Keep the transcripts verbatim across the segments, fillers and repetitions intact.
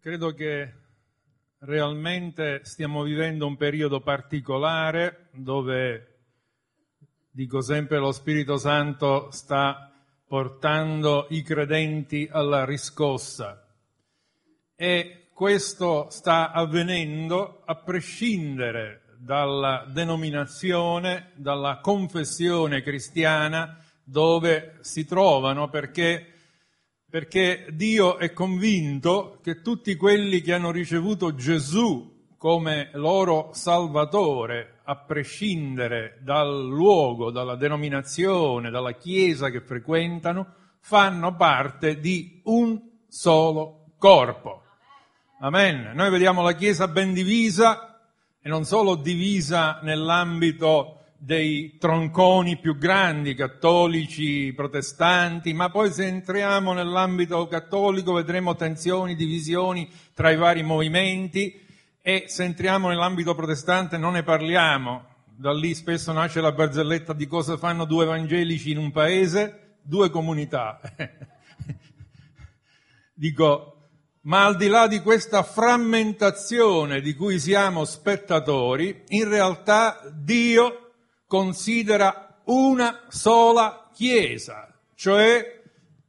Credo che realmente stiamo vivendo un periodo particolare dove, dico sempre, lo Spirito Santo sta portando i credenti alla riscossa e questo sta avvenendo a prescindere dalla denominazione, dalla confessione cristiana dove si trovano, perché Perché Dio è convinto che tutti quelli che hanno ricevuto Gesù come loro Salvatore, a prescindere dal luogo, dalla denominazione, dalla chiesa che frequentano, fanno parte di un solo corpo. Amen. Noi vediamo la chiesa ben divisa, e non solo divisa nell'ambito dei tronconi più grandi, cattolici, protestanti, ma poi se entriamo nell'ambito cattolico vedremo tensioni, divisioni tra i vari movimenti, e se entriamo nell'ambito protestante non ne parliamo. Da lì spesso nasce la barzelletta di cosa fanno due evangelici in un paese? Due comunità. Dico, ma al di là di questa frammentazione di cui siamo spettatori, in realtà Dio considera una sola Chiesa, cioè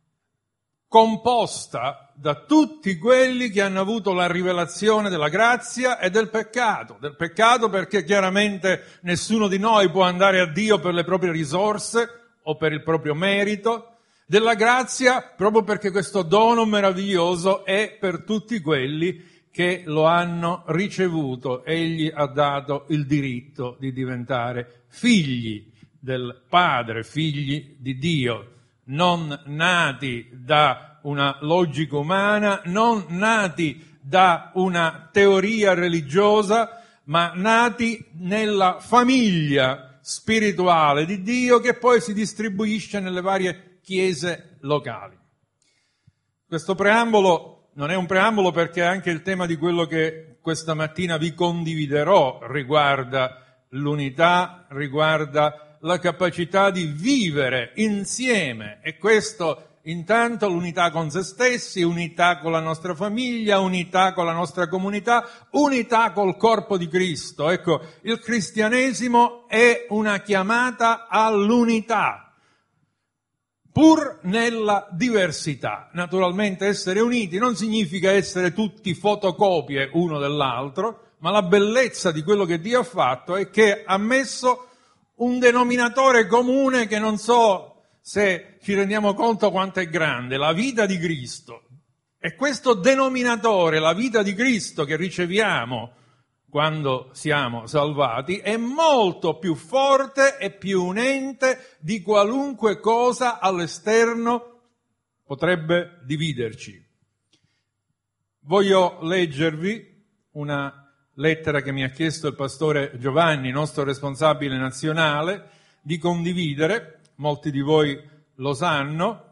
composta da tutti quelli che hanno avuto la rivelazione della grazia e del peccato. Del peccato perché chiaramente nessuno di noi può andare a Dio per le proprie risorse o per il proprio merito. Della grazia proprio perché questo dono meraviglioso è per tutti quelli che lo hanno ricevuto. Egli ha dato il diritto di diventare figli del Padre, figli di Dio, non nati da una logica umana, non nati da una teoria religiosa, ma nati nella famiglia spirituale di Dio che poi si distribuisce nelle varie chiese locali. Questo preambolo non è un preambolo perché anche il tema di quello che questa mattina vi condividerò riguarda l'unità, riguarda la capacità di vivere insieme, e questo intanto l'unità con se stessi, unità con la nostra famiglia, unità con la nostra comunità, unità col corpo di Cristo. Ecco, il cristianesimo è una chiamata all'unità, pur nella diversità. Naturalmente essere uniti non significa essere tutti fotocopie uno dell'altro, ma la bellezza di quello che Dio ha fatto è che ha messo un denominatore comune che non so se ci rendiamo conto quanto è grande, la vita di Cristo. E questo denominatore, la vita di Cristo che riceviamo quando siamo salvati, è molto più forte e più unente di qualunque cosa all'esterno potrebbe dividerci. Voglio leggervi una lettera che mi ha chiesto il pastore Giovanni, nostro responsabile nazionale, di condividere. Molti di voi lo sanno,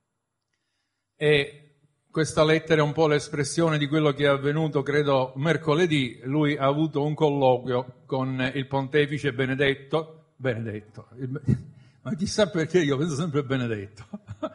e questa lettera è un po' l'espressione di quello che è avvenuto, credo, mercoledì. Lui ha avuto un colloquio con il pontefice Benedetto, Benedetto, il, ma chissà perché io penso sempre Benedetto,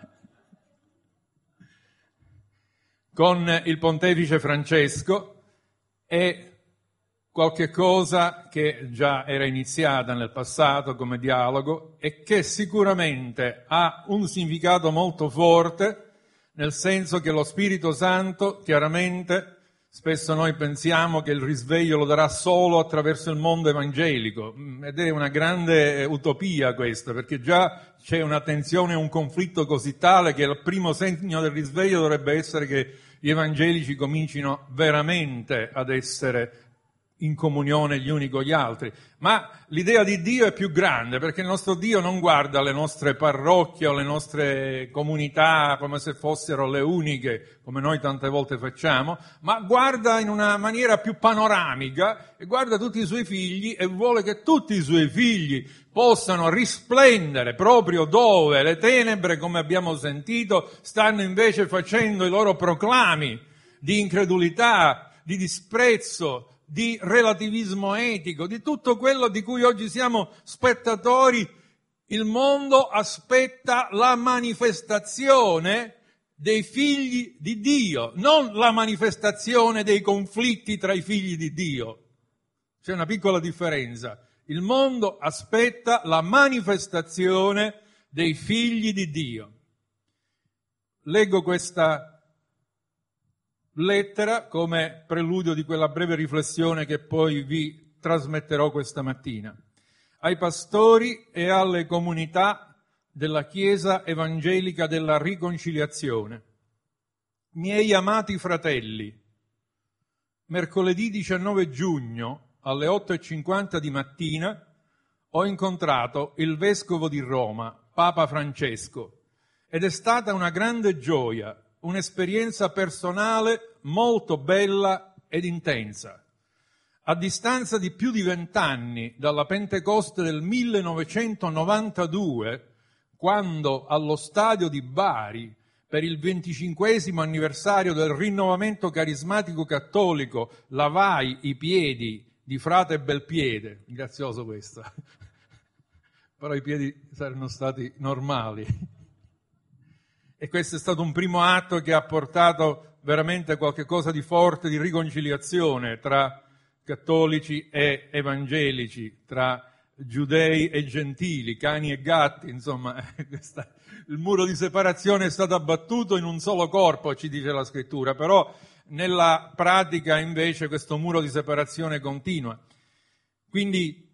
con il pontefice Francesco, e qualche cosa che già era iniziata nel passato come dialogo e che sicuramente ha un significato molto forte, nel senso che lo Spirito Santo, chiaramente, spesso noi pensiamo che il risveglio lo darà solo attraverso il mondo evangelico, ed è una grande utopia questa, perché già c'è una tensione, un conflitto così tale che il primo segno del risveglio dovrebbe essere che gli evangelici comincino veramente ad essere in comunione gli uni con gli altri. Ma l'idea di Dio è più grande, perché il nostro Dio non guarda le nostre parrocchie o le nostre comunità come se fossero le uniche, come noi tante volte facciamo, ma guarda in una maniera più panoramica e guarda tutti i suoi figli e vuole che tutti i suoi figli possano risplendere proprio dove le tenebre, come abbiamo sentito, stanno invece facendo i loro proclami di incredulità, di disprezzo, di relativismo etico, di tutto quello di cui oggi siamo spettatori. Il mondo aspetta la manifestazione dei figli di Dio, non la manifestazione dei conflitti tra i figli di Dio. C'è una piccola differenza. Il mondo aspetta la manifestazione dei figli di Dio. Leggo questa lettera come preludio di quella breve riflessione che poi vi trasmetterò questa mattina. Ai pastori e alle comunità della Chiesa Evangelica della Riconciliazione. Miei amati fratelli, mercoledì diciannove giugno alle otto e cinquanta di mattina ho incontrato il Vescovo di Roma, Papa Francesco, ed è stata una grande gioia, un'esperienza personale molto bella ed intensa. A distanza di più di vent'anni dalla Pentecoste del millenovecentonovantadue, quando allo stadio di Bari, per il venticinquesimo anniversario del rinnovamento carismatico cattolico, lavai i piedi di frate Belpiede, grazioso questo, però i piedi saranno stati normali. E questo è stato un primo atto che ha portato veramente qualche cosa di forte, di riconciliazione tra cattolici e evangelici, tra giudei e gentili, cani e gatti, insomma, questa, il muro di separazione è stato abbattuto in un solo corpo, ci dice la scrittura, però nella pratica invece questo muro di separazione continua. Quindi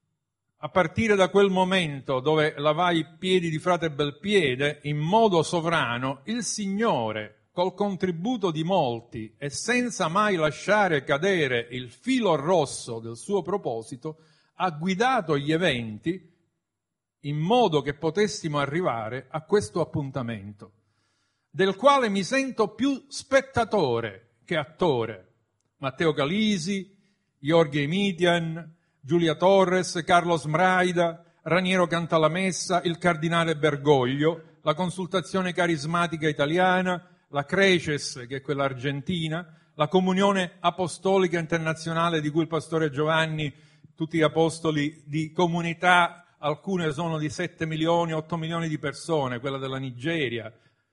a partire da quel momento dove lavai i piedi di frate Belpiede, in modo sovrano, il Signore, col contributo di molti e senza mai lasciare cadere il filo rosso del suo proposito, ha guidato gli eventi in modo che potessimo arrivare a questo appuntamento, del quale mi sento più spettatore che attore. Matteo Calisi, Jorge Emitian, Giulia Torres, Carlos Mraida, Raniero Cantalamessa, il cardinale Bergoglio, la consultazione carismatica italiana, la Creces, che è quella argentina, la comunione apostolica internazionale di cui il pastore Giovanni, tutti gli apostoli di comunità, alcune sono di sette milioni, otto milioni di persone, quella della Nigeria,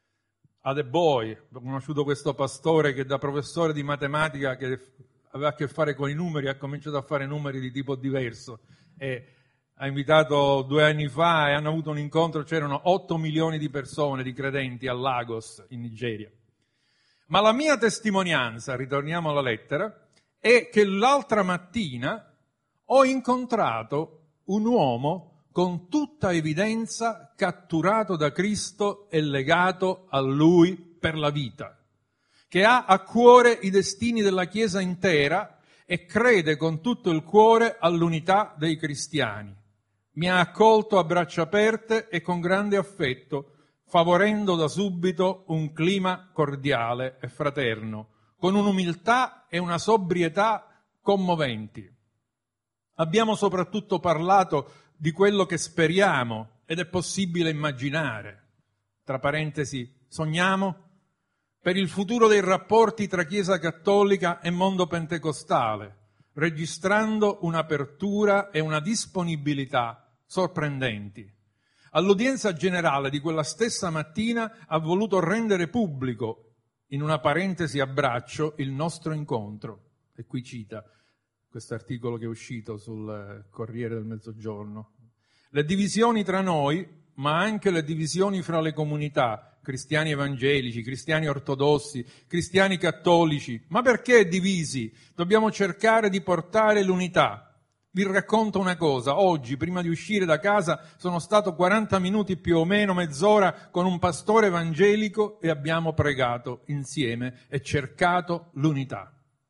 Adeboy, ho conosciuto questo pastore che da professore di matematica che aveva a che fare con i numeri ha cominciato a fare numeri di tipo diverso e ha invitato due anni fa e hanno avuto un incontro, c'erano otto milioni di persone, di credenti a Lagos in Nigeria. Ma la mia testimonianza, ritorniamo alla lettera, è che l'altra mattina ho incontrato un uomo con tutta evidenza catturato da Cristo e legato a Lui per la vita, che ha a cuore i destini della Chiesa intera e crede con tutto il cuore all'unità dei cristiani. Mi ha accolto a braccia aperte e con grande affetto, favorendo da subito un clima cordiale e fraterno, con un'umiltà e una sobrietà commoventi. Abbiamo soprattutto parlato di quello che speriamo ed è possibile immaginare. Tra parentesi, sogniamo per il futuro dei rapporti tra Chiesa Cattolica e mondo pentecostale, registrando un'apertura e una disponibilità sorprendenti. All'udienza generale di quella stessa mattina ha voluto rendere pubblico, in una parentesi a braccio, il nostro incontro. E qui cita questo articolo che è uscito sul Corriere del Mezzogiorno. Le divisioni tra noi, ma anche le divisioni fra le comunità, cristiani evangelici, cristiani ortodossi, cristiani cattolici. Ma perché divisi? Dobbiamo cercare di portare l'unità. Vi racconto una cosa, oggi prima di uscire da casa sono stato quaranta minuti più o meno, mezz'ora con un pastore evangelico e abbiamo pregato insieme e cercato l'unità.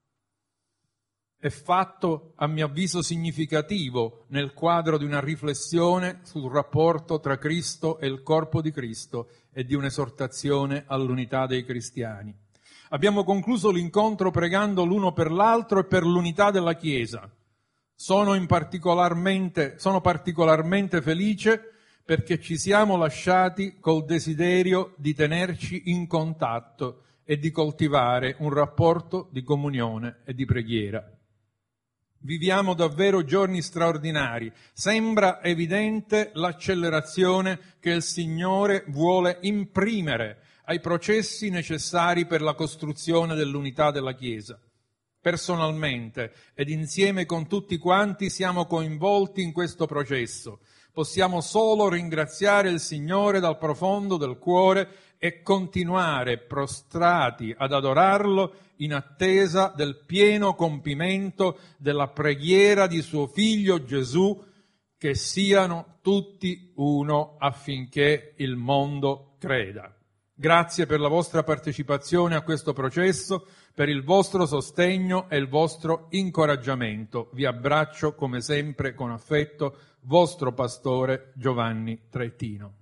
È fatto, a mio avviso, significativo nel quadro di una riflessione sul rapporto tra Cristo e il corpo di Cristo e di un'esortazione all'unità dei cristiani. Abbiamo concluso l'incontro pregando l'uno per l'altro e per l'unità della Chiesa. Sono, in particolarmente, sono particolarmente felice perché ci siamo lasciati col desiderio di tenerci in contatto e di coltivare un rapporto di comunione e di preghiera. Viviamo davvero giorni straordinari. Sembra evidente l'accelerazione che il Signore vuole imprimere ai processi necessari per la costruzione dell'unità della Chiesa. Personalmente ed insieme con tutti quanti siamo coinvolti in questo processo. Possiamo solo ringraziare il Signore dal profondo del cuore e continuare prostrati ad adorarlo in attesa del pieno compimento della preghiera di suo Figlio Gesù, che siano tutti uno affinché il mondo creda. Grazie per la vostra partecipazione a questo processo, per il vostro sostegno e il vostro incoraggiamento. Vi abbraccio come sempre con affetto, vostro pastore Giovanni Traettino.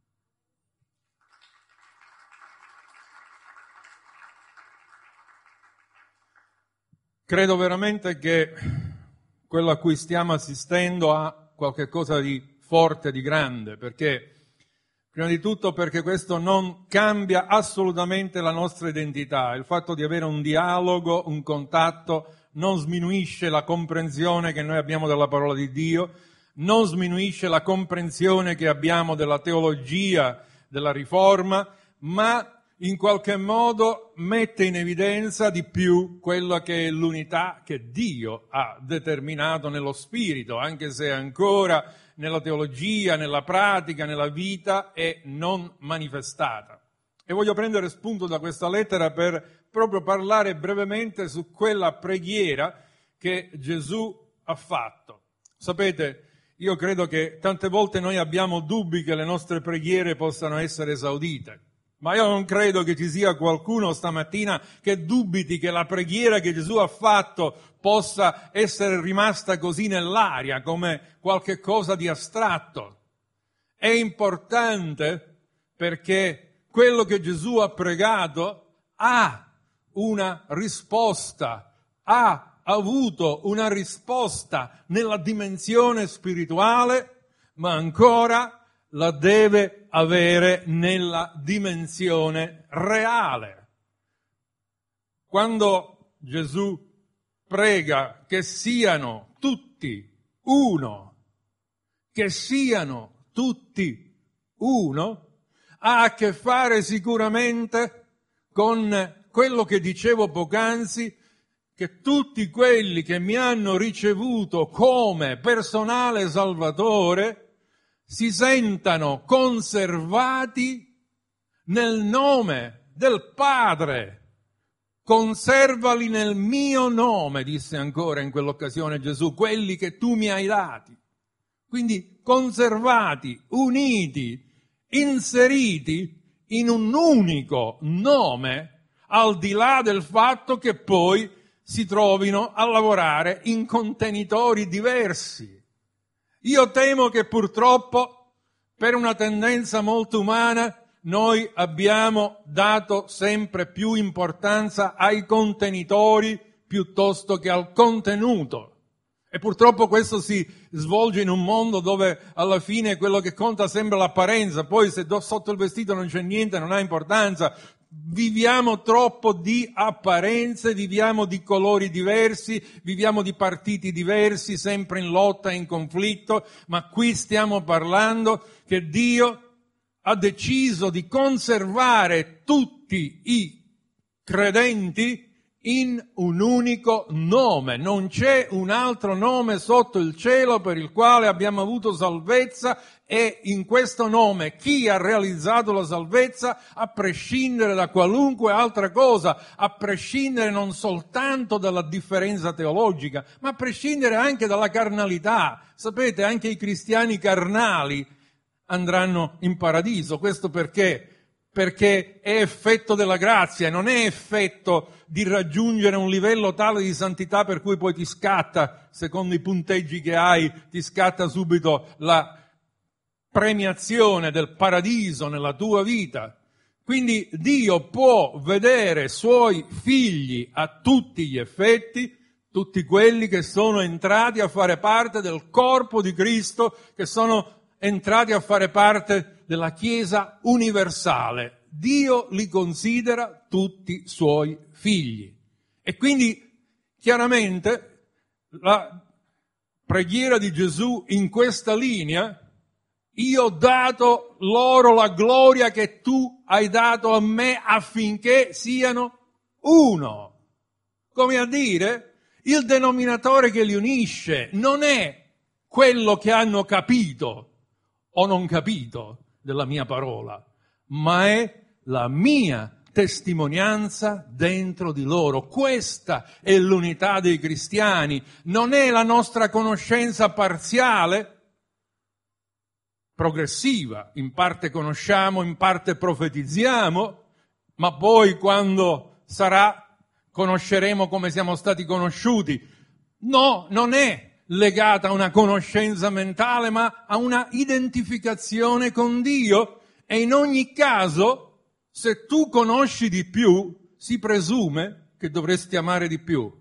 Credo veramente che quello a cui stiamo assistendo ha qualche cosa di forte, di grande, perché prima di tutto perché questo non cambia assolutamente la nostra identità. Il fatto di avere un dialogo, un contatto, non sminuisce la comprensione che noi abbiamo della parola di Dio, non sminuisce la comprensione che abbiamo della teologia della Riforma, ma in qualche modo mette in evidenza di più quella che è l'unità che Dio ha determinato nello spirito, anche se ancora nella teologia, nella pratica, nella vita è non manifestata. E voglio prendere spunto da questa lettera per proprio parlare brevemente su quella preghiera che Gesù ha fatto. Sapete, io credo che tante volte noi abbiamo dubbi che le nostre preghiere possano essere esaudite. Ma io non credo che ci sia qualcuno stamattina che dubiti che la preghiera che Gesù ha fatto possa essere rimasta così nell'aria, come qualche cosa di astratto. È importante perché quello che Gesù ha pregato ha una risposta, ha avuto una risposta nella dimensione spirituale, ma ancora la deve avere nella dimensione reale. Quando Gesù prega che siano tutti uno, che siano tutti uno, ha a che fare sicuramente con quello che dicevo poc'anzi, che tutti quelli che mi hanno ricevuto come personale salvatore si sentano conservati nel nome del Padre. Conservali nel mio nome, disse ancora in quell'occasione Gesù, quelli che tu mi hai dati. Quindi conservati, uniti, inseriti in un unico nome, al di là del fatto che poi si trovino a lavorare in contenitori diversi. Io temo che purtroppo, per una tendenza molto umana, noi abbiamo dato sempre più importanza ai contenitori piuttosto che al contenuto. E purtroppo questo si svolge in un mondo dove alla fine quello che conta sembra l'apparenza, poi se sotto il vestito non c'è niente non ha importanza. Viviamo troppo di apparenze, viviamo di colori diversi, viviamo di partiti diversi, sempre in lotta e in conflitto, ma qui stiamo parlando che Dio ha deciso di conservare tutti i credenti in un unico nome. Non c'è un altro nome sotto il cielo per il quale abbiamo avuto salvezza, e in questo nome chi ha realizzato la salvezza, a prescindere da qualunque altra cosa, a prescindere non soltanto dalla differenza teologica, ma a prescindere anche dalla carnalità. Sapete, anche i cristiani carnali andranno in paradiso. Questo perché? Perché è effetto della grazia, non è effetto di raggiungere un livello tale di santità per cui poi ti scatta, secondo i punteggi che hai, ti scatta subito la premiazione del paradiso nella tua vita. Quindi Dio può vedere suoi figli a tutti gli effetti, tutti quelli che sono entrati a fare parte del corpo di Cristo, che sono entrati a fare parte della Chiesa universale. Dio li considera tutti suoi figli. E quindi chiaramente la preghiera di Gesù in questa linea io ho dato loro la gloria che tu hai dato a me affinché siano uno. Come a dire, il denominatore che li unisce non è quello che hanno capito o non capito della mia parola, ma è la mia testimonianza dentro di loro. Questa è l'unità dei cristiani, non è la nostra conoscenza parziale, progressiva, in parte conosciamo, in parte profetizziamo, ma poi quando sarà conosceremo come siamo stati conosciuti. No, non è legata a una conoscenza mentale, ma a una identificazione con Dio, e in ogni caso, se tu conosci di più, si presume che dovresti amare di più.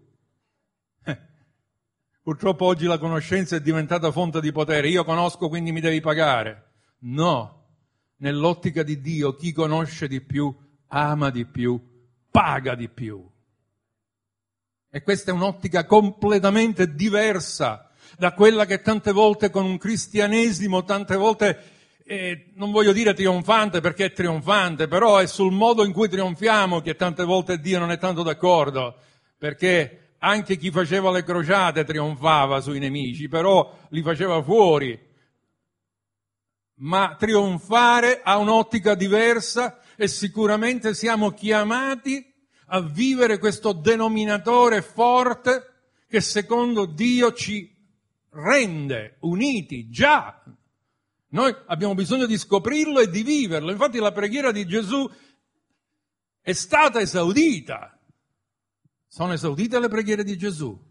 Purtroppo oggi la conoscenza è diventata fonte di potere. Io conosco, quindi mi devi pagare. No, nell'ottica di Dio chi conosce di più, ama di più, paga di più. E questa è un'ottica completamente diversa da quella che tante volte con un cristianesimo, tante volte, eh, non voglio dire trionfante perché è trionfante, però è sul modo in cui trionfiamo che tante volte Dio non è tanto d'accordo, perché anche chi faceva le crociate trionfava sui nemici, però li faceva fuori. Ma trionfare ha un'ottica diversa e sicuramente siamo chiamati a vivere questo denominatore forte che secondo Dio ci rende uniti già. Noi abbiamo bisogno di scoprirlo e di viverlo. Infatti la preghiera di Gesù è stata esaudita. Sono esaudite le preghiere di Gesù.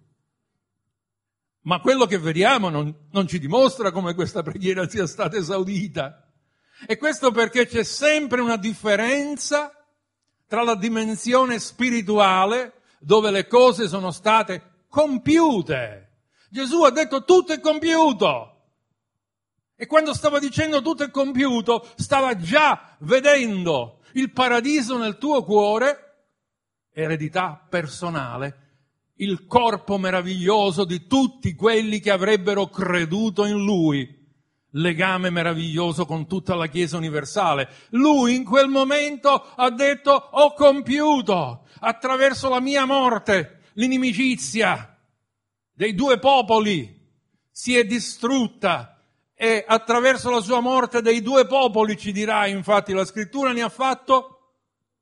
Ma quello che vediamo non, non ci dimostra come questa preghiera sia stata esaudita. E questo perché c'è sempre una differenza tra la dimensione spirituale, dove le cose sono state compiute. Gesù ha detto tutto è compiuto. E quando stava dicendo tutto è compiuto, stava già vedendo il paradiso nel tuo cuore, eredità personale, il corpo meraviglioso di tutti quelli che avrebbero creduto in Lui, legame meraviglioso con tutta la Chiesa universale. Lui in quel momento ha detto ho compiuto attraverso la mia morte l'inimicizia dei due popoli si è distrutta e attraverso la sua morte dei due popoli, ci dirà infatti la scrittura, ne ha fatto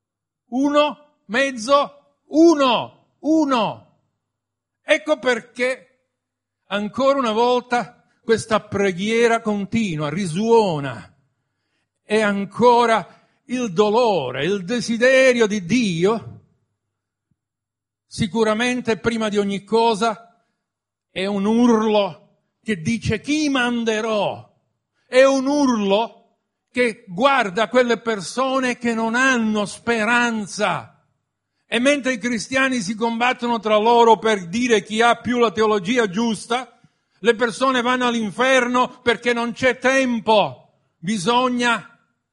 uno, mezzo, uno, uno. Ecco perché ancora una volta questa preghiera continua, risuona, e ancora il dolore, il desiderio di Dio, sicuramente prima di ogni cosa è un urlo che dice chi manderò, è un urlo che guarda quelle persone che non hanno speranza. E mentre i cristiani si combattono tra loro per dire chi ha più la teologia giusta, le persone vanno all'inferno perché non c'è tempo. Bisogna...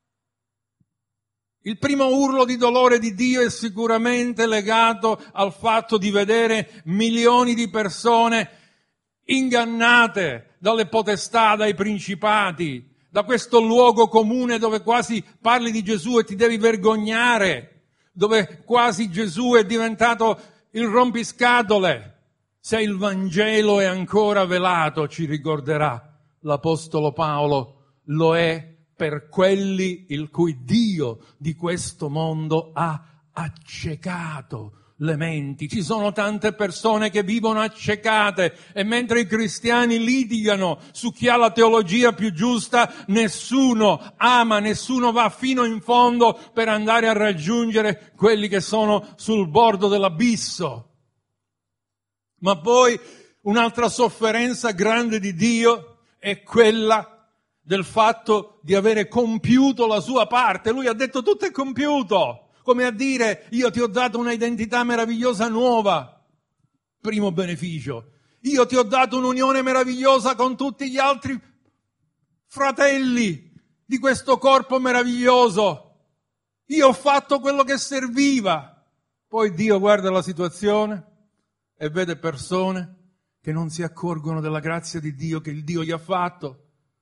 Il primo urlo di dolore di Dio è sicuramente legato al fatto di vedere milioni di persone ingannate dalle potestà, dai principati, da questo luogo comune dove quasi parli di Gesù e ti devi vergognare, dove quasi Gesù è diventato il rompiscatole. Se il Vangelo è ancora velato, ci ricorderà l'Apostolo Paolo, lo è per quelli il cui Dio di questo mondo ha accecato le menti. Ci sono tante persone che vivono accecate e mentre i cristiani litigano su chi ha la teologia più giusta, nessuno ama, nessuno va fino in fondo per andare a raggiungere quelli che sono sul bordo dell'abisso. Ma poi un'altra sofferenza grande di Dio è quella del fatto di avere compiuto la sua parte. Lui ha detto tutto è compiuto, come a dire io ti ho dato una identità meravigliosa nuova. Primo beneficio. Io ti ho dato un'unione meravigliosa con tutti gli altri fratelli di questo corpo meraviglioso. Io ho fatto quello che serviva. Poi Dio guarda la situazione e vede persone che non si accorgono della grazia di Dio che il Dio gli ha fatto.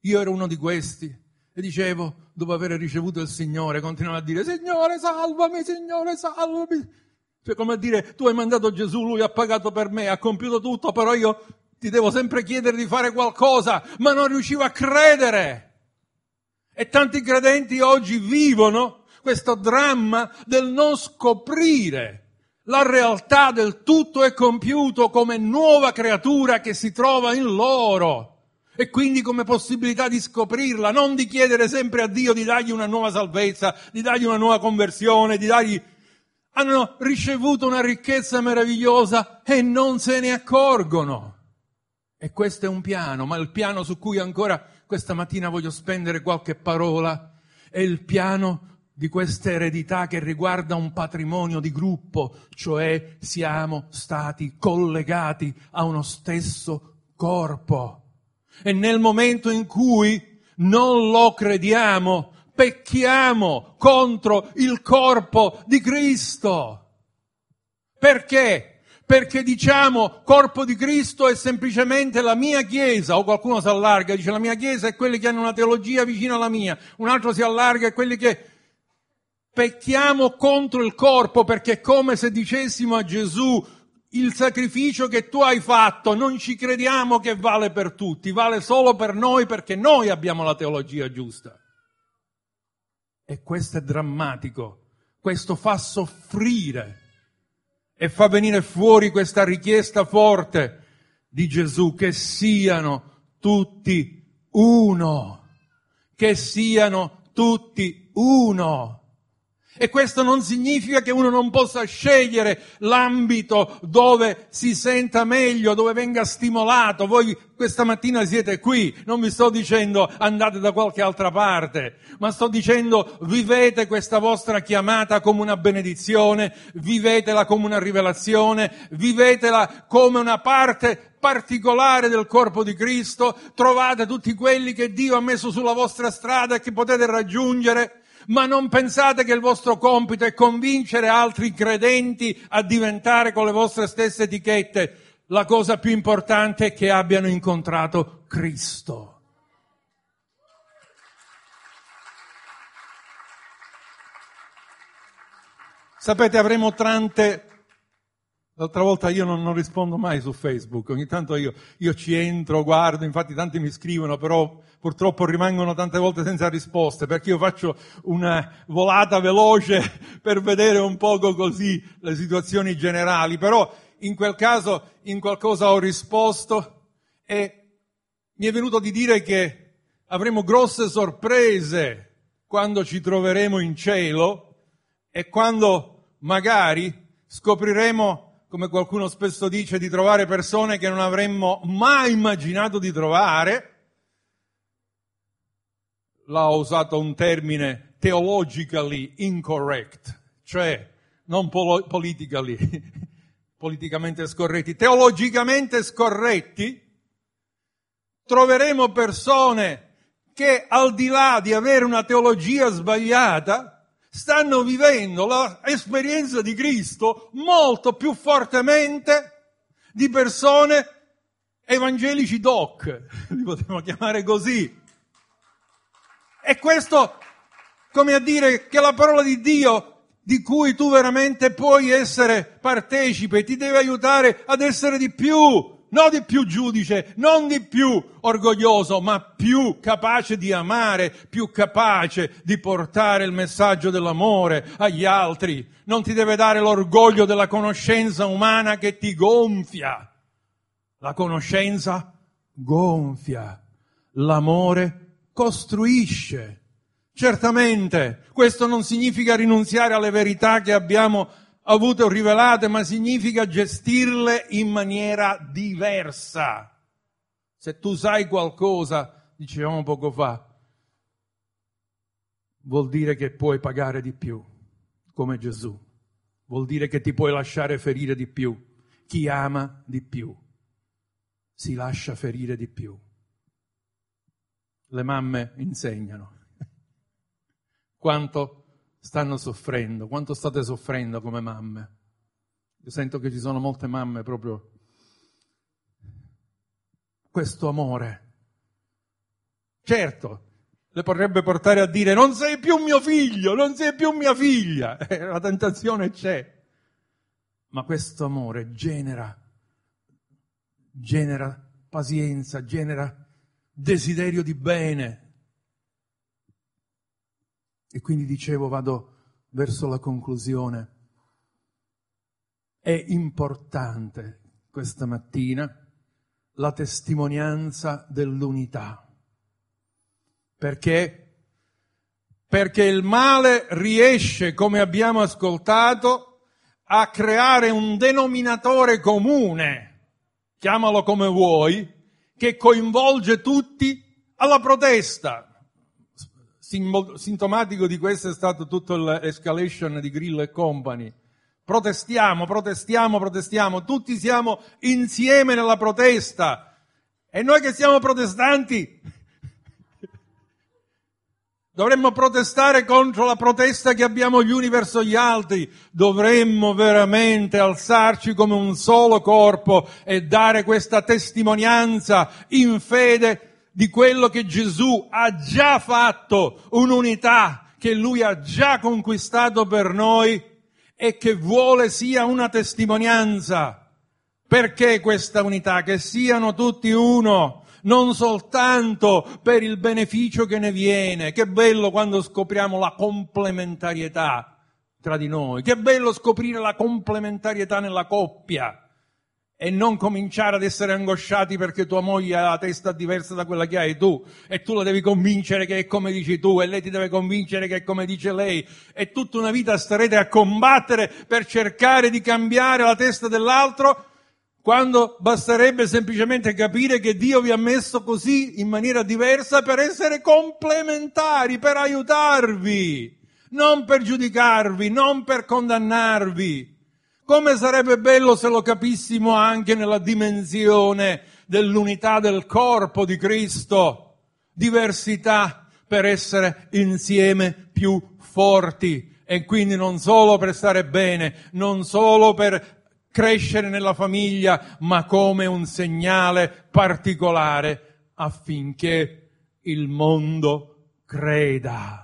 Io ero uno di questi e dicevo, dopo aver ricevuto il Signore, continuavo a dire, Signore salvami, Signore salvami. Cioè come a dire, tu hai mandato Gesù, Lui ha pagato per me, ha compiuto tutto, però io ti devo sempre chiedere di fare qualcosa, ma non riuscivo a credere. E tanti credenti oggi vivono questo dramma del non scoprire la realtà del tutto è compiuto come nuova creatura che si trova in loro. E quindi come possibilità di scoprirla, non di chiedere sempre a Dio di dargli una nuova salvezza, di dargli una nuova conversione, di dargli... Hanno ricevuto una ricchezza meravigliosa e non se ne accorgono. E questo è un piano, ma il piano su cui ancora questa mattina voglio spendere qualche parola è il piano di questa eredità che riguarda un patrimonio di gruppo, cioè siamo stati collegati a uno stesso corpo. E nel momento in cui non lo crediamo, pecchiamo contro il corpo di Cristo. Perché? Perché diciamo corpo di Cristo è semplicemente la mia Chiesa, o qualcuno si allarga e dice la mia Chiesa è quelli che hanno una teologia vicina alla mia, un altro si allarga e quelli che... Pecchiamo contro il corpo perché è come se dicessimo a Gesù il sacrificio che tu hai fatto non ci crediamo che vale per tutti, vale solo per noi perché noi abbiamo la teologia giusta. E questo è drammatico, questo fa soffrire e fa venire fuori questa richiesta forte di Gesù che siano tutti uno, che siano tutti uno. E questo non significa che uno non possa scegliere l'ambito dove si senta meglio, dove venga stimolato. Voi questa mattina siete qui, non vi sto dicendo andate da qualche altra parte, ma sto dicendo vivete questa vostra chiamata come una benedizione, vivetela come una rivelazione, vivetela come una parte particolare del corpo di Cristo, trovate tutti quelli che Dio ha messo sulla vostra strada e che potete raggiungere. Ma non pensate che il vostro compito è convincere altri credenti a diventare con le vostre stesse etichette. La cosa più importante è che abbiano incontrato Cristo. Sapete, avremo tante... L'altra volta io non, non rispondo mai su Facebook, ogni tanto io, io ci entro, guardo, infatti tanti mi scrivono, però purtroppo rimangono tante volte senza risposte, perché io faccio una volata veloce per vedere un poco così le situazioni generali, però in quel caso in qualcosa ho risposto e mi è venuto di dire che avremo grosse sorprese quando ci troveremo in cielo e quando magari scopriremo, come qualcuno spesso dice, di trovare persone che non avremmo mai immaginato di trovare. L'ha usato un termine theologically incorrect, cioè non polo- politically, politicamente scorretti, teologicamente scorretti. Troveremo persone che al di là di avere una teologia sbagliata stanno vivendo l'esperienza di Cristo molto più fortemente di persone evangelici doc, li potremmo chiamare così. E questo, come a dire che la parola di Dio, di cui tu veramente puoi essere partecipe, ti deve aiutare ad essere di più, non di più giudice, non di più orgoglioso, ma più capace di amare, più capace di portare il messaggio dell'amore agli altri. Non ti deve dare l'orgoglio della conoscenza umana che ti gonfia. La conoscenza gonfia, l'amore costruisce. Certamente, questo non significa rinunziare alle verità che abbiamo avute o rivelate, ma significa gestirle in maniera diversa. Se tu sai qualcosa, dicevamo poco fa, vuol dire che puoi pagare di più, come Gesù. Vuol dire che ti puoi lasciare ferire di più. Chi ama di più si lascia ferire di più. Le mamme insegnano quanto stanno soffrendo, quanto state soffrendo come mamme. Io sento che ci sono molte mamme proprio. Questo amore Certo, le potrebbe portare a dire non sei più mio figlio, non sei più mia figlia. La tentazione c'è. Ma questo amore genera, genera pazienza, genera desiderio di bene. E quindi dicevo, vado verso la conclusione. È importante questa mattina la testimonianza dell'unità. Perché? Perché il male riesce, come abbiamo ascoltato, a creare un denominatore comune, chiamalo come vuoi, che coinvolge tutti alla protesta. Sintomatico di questo è stato tutto l'escalation di Grillo e compagni. Protestiamo, protestiamo, protestiamo, tutti siamo insieme nella protesta. E noi che siamo protestanti dovremmo protestare contro la protesta che abbiamo gli uni verso gli altri. Dovremmo veramente alzarci come un solo corpo e dare questa testimonianza in fede di quello che Gesù ha già fatto, un'unità che Lui ha già conquistato per noi e che vuole sia una testimonianza. Perché questa unità? Che siano tutti uno, non soltanto per il beneficio che ne viene. Che bello quando scopriamo la complementarietà tra di noi. Che bello scoprire la complementarietà nella coppia e non cominciare ad essere angosciati perché tua moglie ha la testa diversa da quella che hai tu e tu la devi convincere che è come dici tu e lei ti deve convincere che è come dice lei e tutta una vita starete a combattere per cercare di cambiare la testa dell'altro, quando basterebbe semplicemente capire che Dio vi ha messo così in maniera diversa per essere complementari, per aiutarvi, non per giudicarvi, non per condannarvi. Come sarebbe bello se lo capissimo anche nella dimensione dell'unità del corpo di Cristo. Diversità per essere insieme più forti e quindi non solo per stare bene, non solo per crescere nella famiglia, ma come un segnale particolare affinché il mondo creda.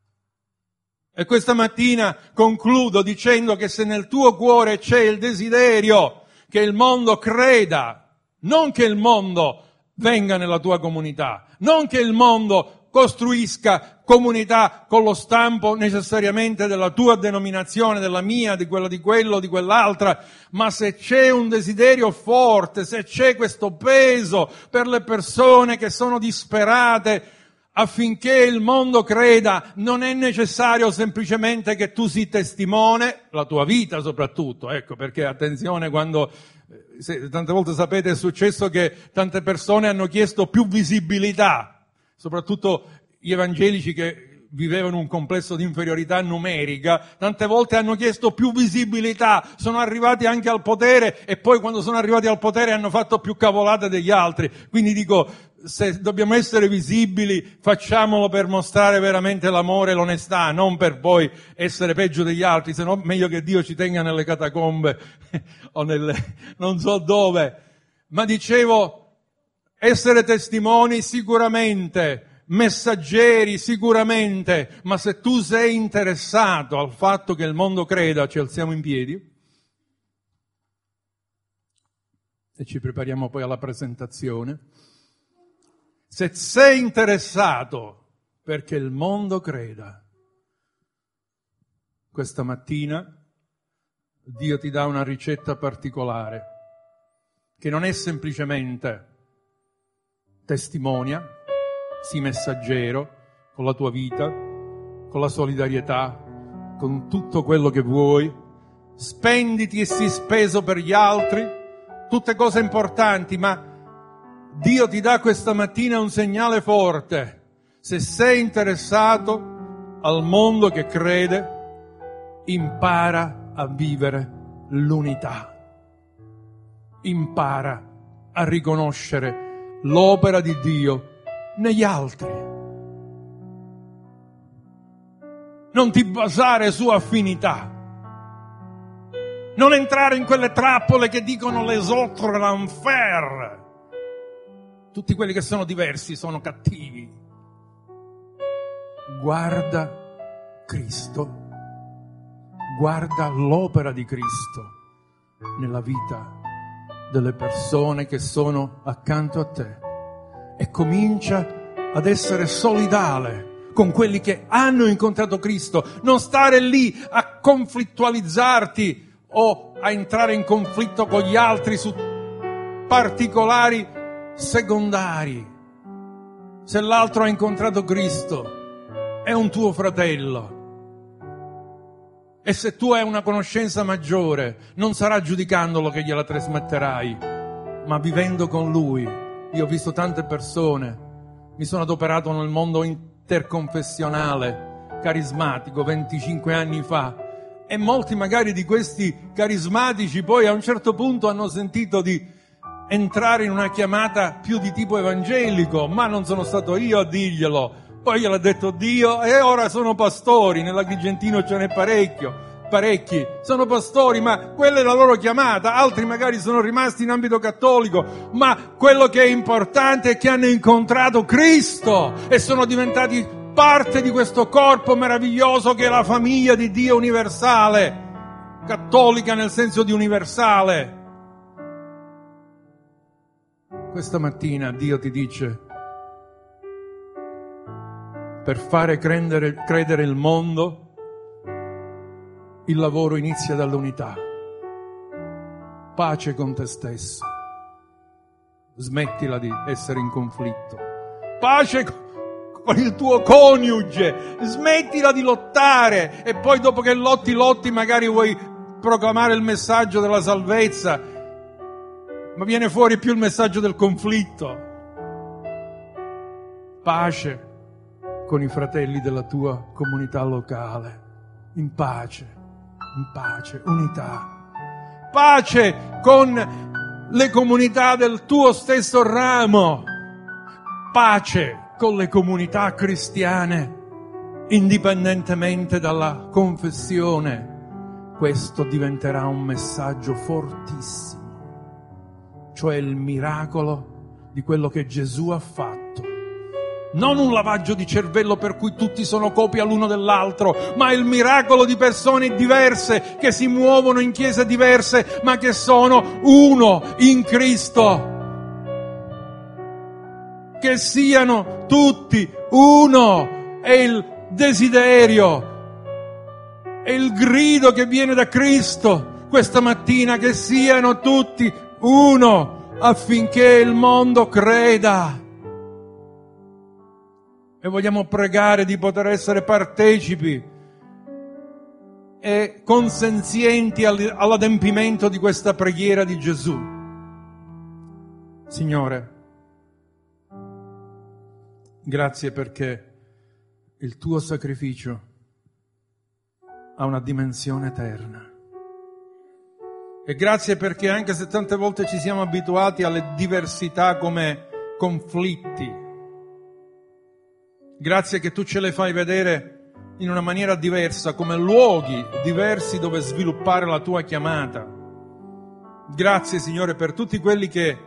E questa mattina concludo dicendo che se nel tuo cuore c'è il desiderio che il mondo creda, non che il mondo venga nella tua comunità, non che il mondo costruisca comunità con lo stampo necessariamente della tua denominazione, della mia, di quella di quello, di quell'altra, ma se c'è un desiderio forte, se c'è questo peso per le persone che sono disperate, affinché il mondo creda, non è necessario semplicemente che tu sii testimone, la tua vita soprattutto, ecco, perché attenzione quando, se, tante volte sapete è successo che tante persone hanno chiesto più visibilità, soprattutto gli evangelici che vivevano un complesso di inferiorità numerica, tante volte hanno chiesto più visibilità, sono arrivati anche al potere e poi quando sono arrivati al potere hanno fatto più cavolate degli altri, quindi dico, se dobbiamo essere visibili, facciamolo per mostrare veramente l'amore e l'onestà, non per poi essere peggio degli altri, se no meglio che Dio ci tenga nelle catacombe o nelle, non so dove. Ma dicevo, essere testimoni sicuramente, messaggeri sicuramente, ma se tu sei interessato al fatto che il mondo creda, ci alziamo in piedi e ci prepariamo poi alla presentazione. Se sei interessato perché il mondo creda, questa mattina Dio ti dà una ricetta particolare, che non è semplicemente testimonia, sii messaggero con la tua vita, con la solidarietà, con tutto quello che vuoi, spenditi e sii speso per gli altri, tutte cose importanti, ma Dio ti dà questa mattina un segnale forte. Se sei interessato al mondo che crede, impara a vivere l'unità. Impara a riconoscere l'opera di Dio negli altri. Non ti basare su affinità. Non entrare in quelle trappole che dicono les autres l'enfer. Tutti quelli che sono diversi sono cattivi. guarda Cristo, guarda l'opera di Cristo nella vita delle persone che sono accanto a te e comincia ad essere solidale con quelli che hanno incontrato Cristo, non stare lì a conflittualizzarti o a entrare in conflitto con gli altri su particolari secondari. Se l'altro ha incontrato Cristo, è un tuo fratello. E se tu hai una conoscenza maggiore, non sarà giudicandolo che gliela trasmetterai, ma vivendo con lui. Io ho visto tante persone, mi sono adoperato nel mondo interconfessionale, carismatico, venticinque anni fa, e molti magari di questi carismatici poi a un certo punto hanno sentito di entrare in una chiamata più di tipo evangelico, ma non sono stato io a dirglielo. Poi gliel'ha detto Dio e ora sono pastori, nell'Agrigentino ce n'è parecchio, parecchi, sono pastori, ma quella è la loro chiamata, altri magari sono rimasti in ambito cattolico, ma quello che è importante è che hanno incontrato Cristo e sono diventati parte di questo corpo meraviglioso che è la famiglia di Dio universale, cattolica nel senso di universale. Questa mattina Dio ti dice: per fare credere, credere il mondo, il lavoro inizia dall'unità. Pace con te stesso. Smettila di essere in conflitto. Pace con il tuo coniuge. Smettila di lottare. E poi dopo che lotti, lotti, magari vuoi proclamare il messaggio della salvezza, ma viene fuori più il messaggio del conflitto. Pace con i fratelli della tua comunità locale, in pace, in pace, unità. Pace con le comunità del tuo stesso ramo, pace con le comunità cristiane, indipendentemente dalla confessione. Questo diventerà un messaggio fortissimo, cioè il miracolo di quello che Gesù ha fatto. Non un lavaggio di cervello per cui tutti sono copia l'uno dell'altro, ma il miracolo di persone diverse che si muovono in chiese diverse, ma che sono uno in Cristo. Che siano tutti uno è il desiderio, è il grido che viene da Cristo questa mattina, che siano tutti uno affinché il mondo creda. E vogliamo pregare di poter essere partecipi e consenzienti all'adempimento di questa preghiera di Gesù. Signore, grazie perché il tuo sacrificio ha una dimensione eterna. E grazie perché anche se tante volte ci siamo abituati alle diversità come conflitti, grazie che tu ce le fai vedere in una maniera diversa, come luoghi diversi dove sviluppare la tua chiamata. Grazie, Signore, per tutti quelli che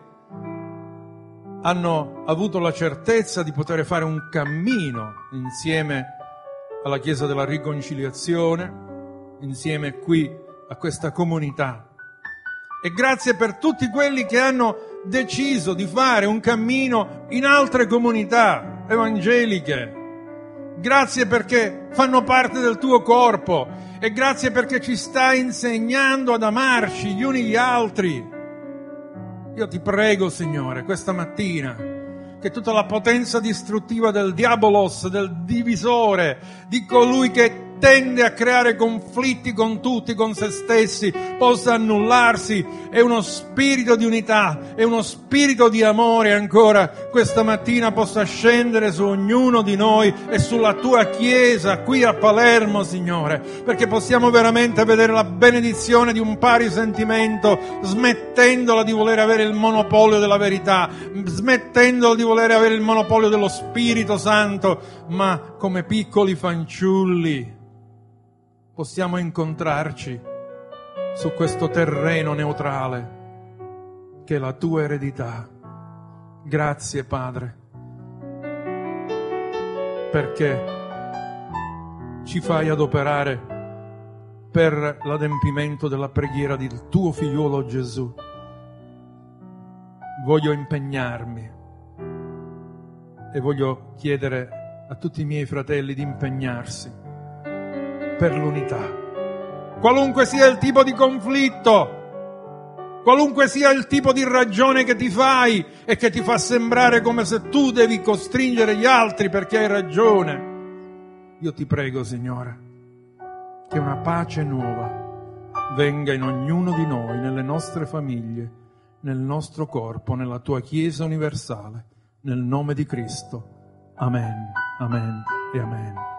hanno avuto la certezza di poter fare un cammino insieme alla Chiesa della Riconciliazione, insieme qui a questa comunità. E grazie per tutti quelli che hanno deciso di fare un cammino in altre comunità evangeliche. Grazie perché fanno parte del tuo corpo e grazie perché ci stai insegnando ad amarci gli uni gli altri. Io ti prego, Signore, questa mattina, che tutta la potenza distruttiva del diabolos, del divisore, di colui che tende a creare conflitti con tutti, con se stessi, possa annullarsi e uno spirito di unità e uno spirito di amore ancora questa mattina possa scendere su ognuno di noi e sulla tua Chiesa qui a Palermo, Signore, perché possiamo veramente vedere la benedizione di un pari sentimento, smettendola di voler avere il monopolio della verità, smettendola di voler avere il monopolio dello Spirito Santo, ma come piccoli fanciulli possiamo incontrarci su questo terreno neutrale che è la tua eredità. Grazie, Padre, perché ci fai adoperare per l'adempimento della preghiera del tuo figliuolo Gesù. Voglio impegnarmi e voglio chiedere a tutti i miei fratelli di impegnarsi per l'unità. Qualunque sia il tipo di conflitto, qualunque sia il tipo di ragione che ti fai e che ti fa sembrare come se tu devi costringere gli altri perché hai ragione, io ti prego, Signore, che una pace nuova venga in ognuno di noi, nelle nostre famiglie, nel nostro corpo, nella tua Chiesa universale, nel nome di Cristo. Amen, amen e amen.